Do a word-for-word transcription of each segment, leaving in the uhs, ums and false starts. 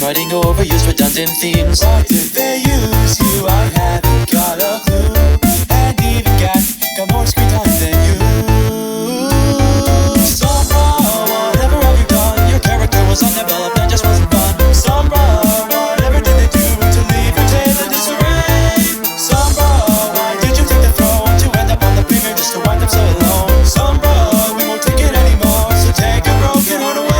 writing overused redundant themes. Why did they use you? I haven't got a clue. And even Gak got more screen time than you. Sombra, whatever have you done? Your character was undeveloped and just wasn't fun. Sombra, whatever did they do to leave your tail in disarray? Sombra, why did you take the throne to end up on the premier just to wind up so alone? Sombra, we won't take it anymore, so take a broken heart away.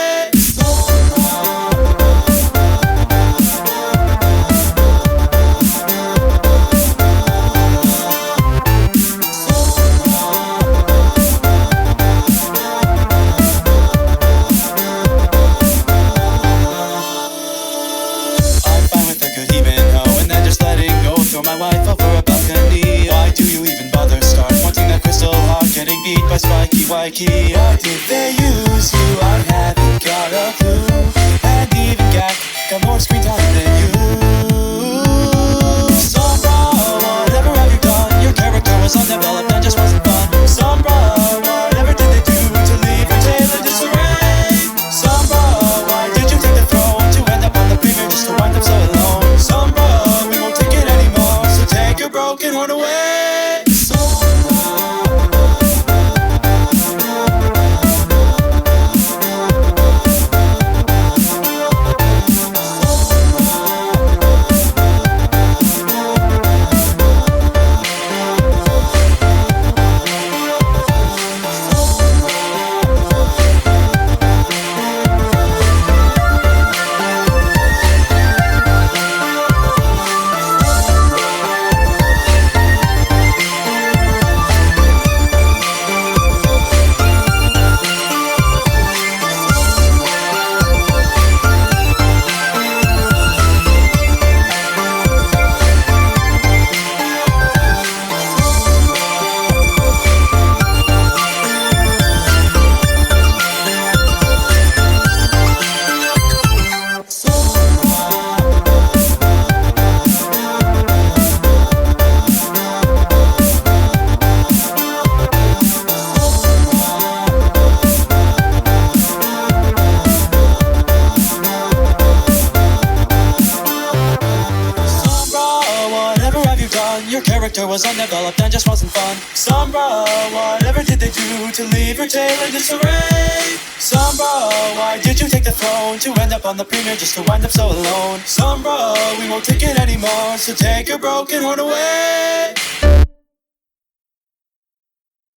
Throw my wife over a balcony. Why do you even bother? Start wanting that crystal heart, getting beat by Spikey Wikey. Why did they use you? I haven't got a clue. And even Gak got more screen time than you. Sombra, whatever have you done? Your character was undeveloped and just wasn't fun. Sombra, whatever did they do to leave your tail in disarray? Sombra, why did you take the throne to end up on the premier just to wind up so alone? Sombra, your broken heart away. Your character was undeveloped and just wasn't fun. Sombra, whatever did they do to leave your tail in disarray? Sombra, why did you take the throne to end up on the premier just to wind up so alone? Sombra, we won't take it anymore, so take your broken heart away.